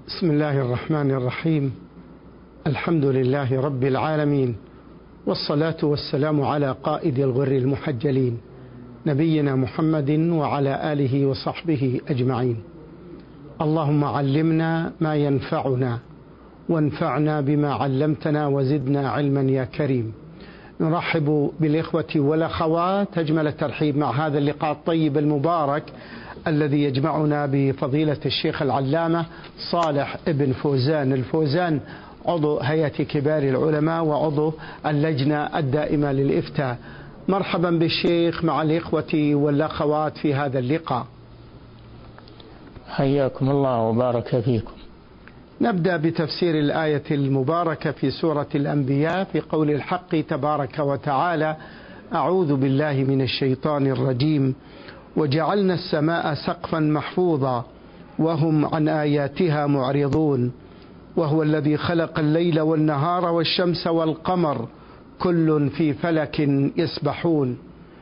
بسم الله الرحمن الرحيم. الحمد لله رب العالمين، والصلاة والسلام على قائد الغر المحجلين نبينا محمد وعلى آله وصحبه أجمعين. اللهم علمنا ما ينفعنا وانفعنا بما علمتنا وزدنا علما يا كريم. نرحب بالإخوة والأخوات أجمل الترحيب مع هذا اللقاء الطيب المبارك الذي يجمعنا بفضيلة الشيخ العلامة صالح ابن فوزان الفوزان، عضو هيئة كبار العلماء وعضو اللجنة الدائمة للإفتاء. مرحبا بالشيخ مع الإخوة والأخوات في هذا اللقاء. حياكم الله وبارك فيكم. نبدأ بتفسير الآية المباركة في سورة الأنبياء في قول الحق تبارك وتعالى: أعوذ بالله من الشيطان الرجيم. وجعلنا السماء سقفا محفوظا وهم عن آياتها معرضون وهو الذي خلق الليل والنهار والشمس والقمر كل في فلك يسبحون.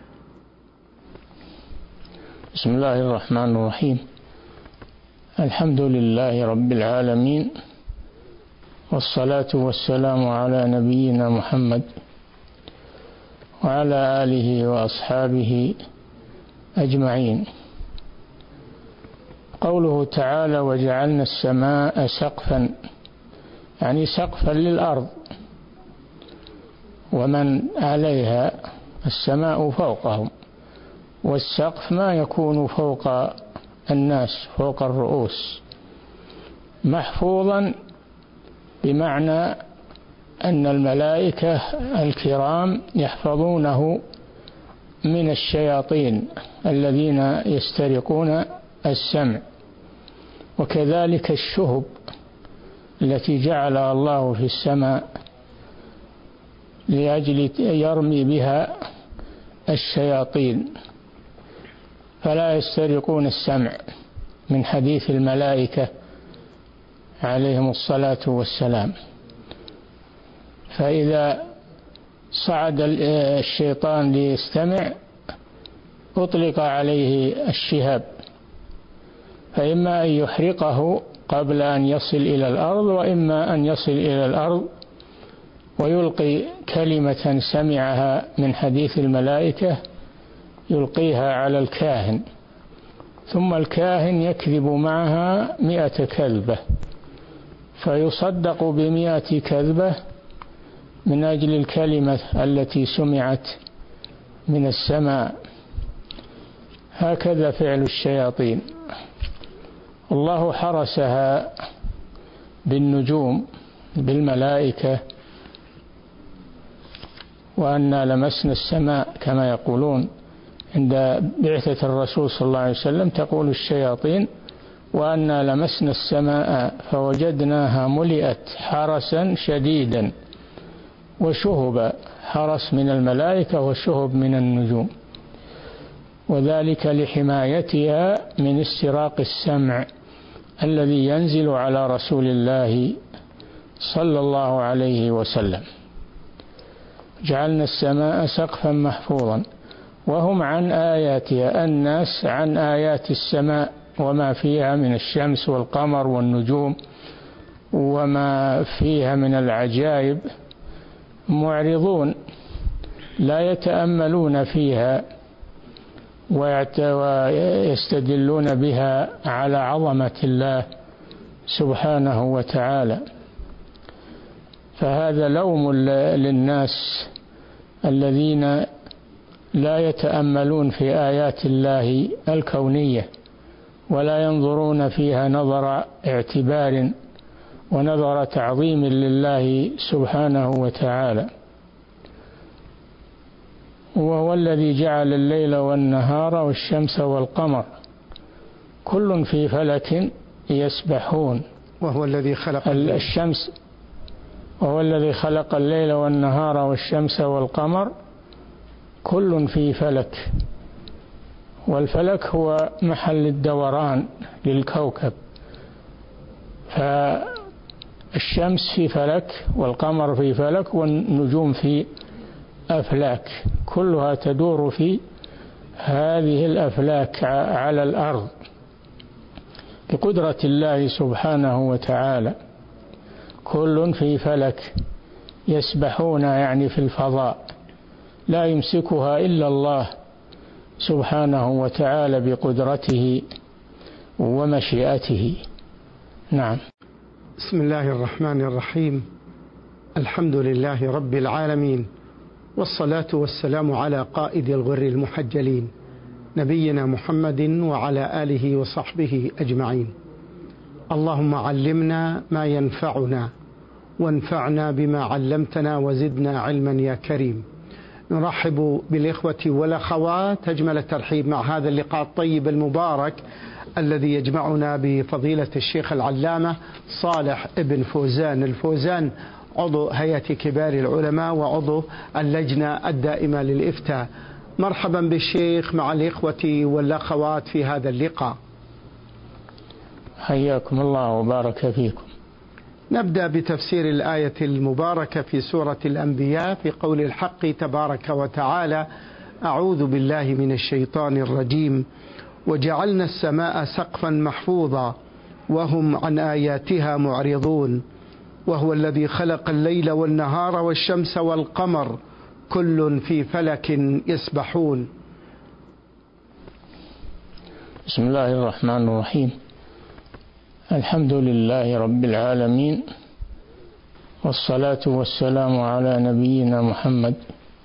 بسم الله الرحمن الرحيم. الحمد لله رب العالمين، والصلاة والسلام على نبينا محمد وعلى آله وأصحابه أجمعين. قوله تعالى: وجعلنا السماء سقفا، يعني سقفا للأرض ومن عليها، السماء فوقهم، والسقف ما يكون فوق الناس، فوق الرؤوس. محفوظا بمعنى أن الملائكة الكرام يحفظونه من الشياطين الذين يسترقون السمع، وكذلك الشهب التي جعلها الله في السماء لأجل يرمي بها الشياطين، فلا يسترقون السمع من حديث الملائكة عليهم الصلاة والسلام. فإذا صعد الشيطان ليستمع أطلق عليه الشهاب، فإما أن يحرقه قبل أن يصل إلى الأرض، وإما أن يصل إلى الأرض ويلقي كلمة سمعها من حديث الملائكة يلقيها على الكاهن، ثم الكاهن يكذب معها 100 كذبة، فيصدق ب100 كذبة من أجل الكلمة التي سمعت من السماء. هكذا فعل الشياطين. الله حرسها بالنجوم بالملائكة، وأنا لمسنا السماء كما يقولون عند بعثة الرسول صلى الله عليه وسلم، تقول الشياطين: وأنا لمسنا السماء فوجدناها ملئت حرسا شديدا وشهبا، حرس من الملائكة وشهب من النجوم، وذلك لحمايتها من استراق السمع الذي ينزل على رسول الله صلى الله عليه وسلم. جعلنا السماء سقفا محفوظا وهم عن آياتها، الناس عن آيات السماء وما فيها من الشمس والقمر والنجوم وما فيها من العجائب معرضون، لا يتأملون فيها ويستدلون بها على عظمة الله سبحانه وتعالى. فهذا لوم للناس الذين لا يتأملون في آيات الله الكونية ولا ينظرون فيها نظر اعتبار ونظر تعظيم لله سبحانه وتعالى. وهو الذي جعل الليل والنهار والشمس والقمر كل في فلك يسبحون. وهو الذي خلق الشمس، وهو الذي خلق الليل والنهار والشمس والقمر كل في فلك، والفلك هو محل الدوران للكوكب، فالشمس في فلك والقمر في فلك والنجوم في أفلاك، كلها تدور في هذه الأفلاك على الأرض. بقدرة الله سبحانه وتعالى، كل في فلك يسبحون، يعني في الفضاء، لا يمسكها إلا الله سبحانه وتعالى بقدرته ومشيئته. نعم. بسم الله الرحمن الرحيم. الحمد لله رب العالمين، والصلاة والسلام على قائد الغر المحجلين نبينا محمد وعلى آله وصحبه أجمعين. اللهم علمنا ما ينفعنا وانفعنا بما علمتنا وزدنا علما يا كريم. نرحب بالإخوة والأخوات أجمل الترحيب مع هذا اللقاء الطيب المبارك الذي يجمعنا بفضيلة الشيخ العلامة صالح ابن فوزان الفوزان، عضو هيئة كبار العلماء وعضو اللجنة الدائمة للإفتاء. مرحبا بالشيخ مع الإخوة والأخوات في هذا اللقاء. حياكم الله وبارك فيكم. نبدأ بتفسير الآية المباركة في سورة الأنبياء في قول الحق تبارك وتعالى: أعوذ بالله من الشيطان الرجيم: وجعلنا السماء سقفا محفوظا وهم عن آياتها معرضون وهو الذي خلق الليل والنهار والشمس والقمر كل في فلك يسبحون. بسم الله الرحمن الرحيم. الحمد لله رب العالمين، والصلاة والسلام على نبينا محمد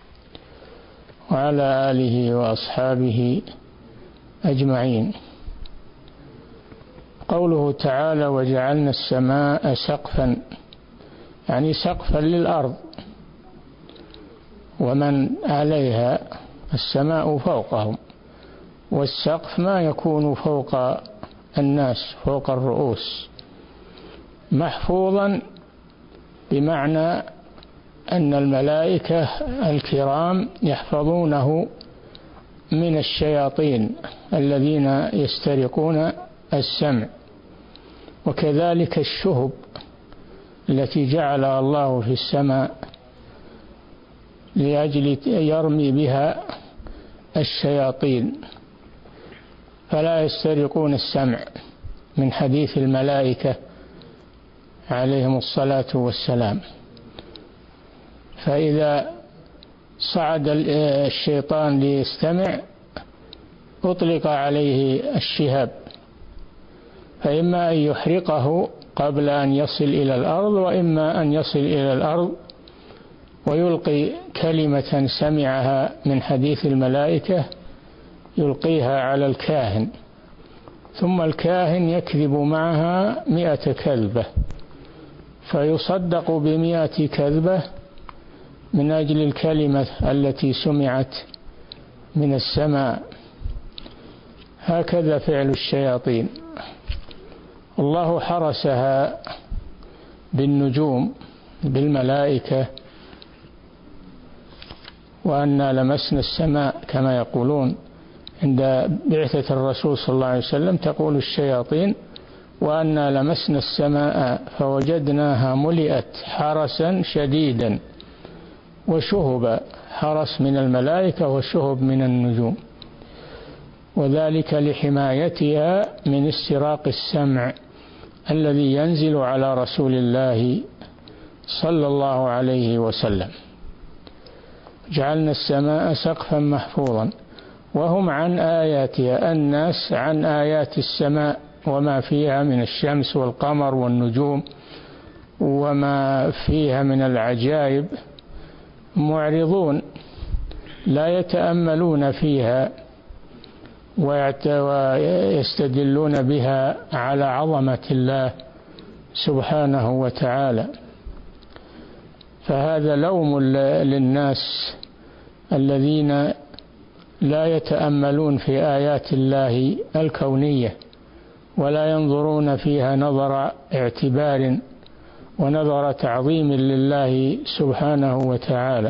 وعلى آله وأصحابه أجمعين. قوله تعالى: وجعلنا السماء سقفا، يعني سقفا للأرض ومن عليها، السماء فوقهم، والسقف ما يكون فوق الناس، فوق الرؤوس. محفوظا بمعنى أن الملائكة الكرام يحفظونه من الشياطين الذين يسترقون السمع، وكذلك الشهب التي جعلها الله في السماء لأجل يرمي بها الشياطين، فلا يسترقون السمع من حديث الملائكة عليهم الصلاة والسلام. فإذا صعد الشيطان ليستمع أطلق عليه الشهاب، فإما أن يحرقه قبل أن يصل إلى الأرض، وإما أن يصل إلى الأرض ويلقي كلمة سمعها من حديث الملائكة يلقيها على الكاهن، ثم الكاهن يكذب معها 100 كذبة، فيصدق ب100 كذبة من أجل الكلمة التي سمعت من السماء. هكذا فعل الشياطين. الله حرسها بالنجوم بالملائكة. وأنا لمسنا السماء كما يقولون عند بعثة الرسول صلى الله عليه وسلم، تقول الشياطين: وأنا لمسنا السماء فوجدناها ملئت حرسا شديدا وشهبا، حرس من الملائكة وشهب من النجوم، وذلك لحمايتها من استراق السمع الذي ينزل على رسول الله صلى الله عليه وسلم. جعلنا السماء سقفا محفوظا وهم عن آياتها، الناس عن آيات السماء وما فيها من الشمس والقمر والنجوم وما فيها من العجائب معرضون، لا يتأملون فيها ويستدلون بها على عظمة الله سبحانه وتعالى. فهذا لوم للناس الذين لا يتأملون في آيات الله الكونية ولا ينظرون فيها نظر اعتبار ونظر تعظيم لله سبحانه وتعالى.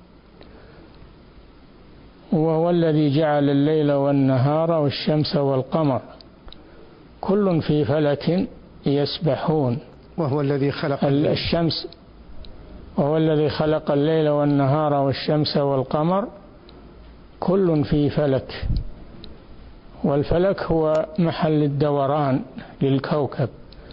وهو الذي جعل الليل والنهار والشمس والقمر كل في فلك يسبحون. وهو الذي خلق الشمس، وهو الذي خلق الليل والنهار والشمس والقمر كل في فلك، والفلك هو محل الدوران للكوكب،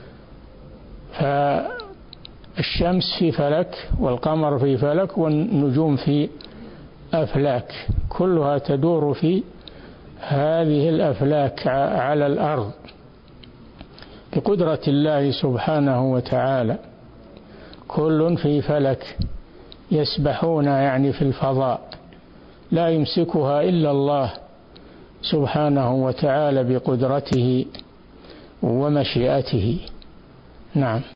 فالشمس في فلك والقمر في فلك والنجوم في أفلاك، كلها تدور في هذه الأفلاك على الأرض بقدرة الله سبحانه وتعالى، كل في فلك يسبحون يعني في الفضاء، لا يمسكها إلا الله سبحانه وتعالى بقدرته ومشيئته. نعم.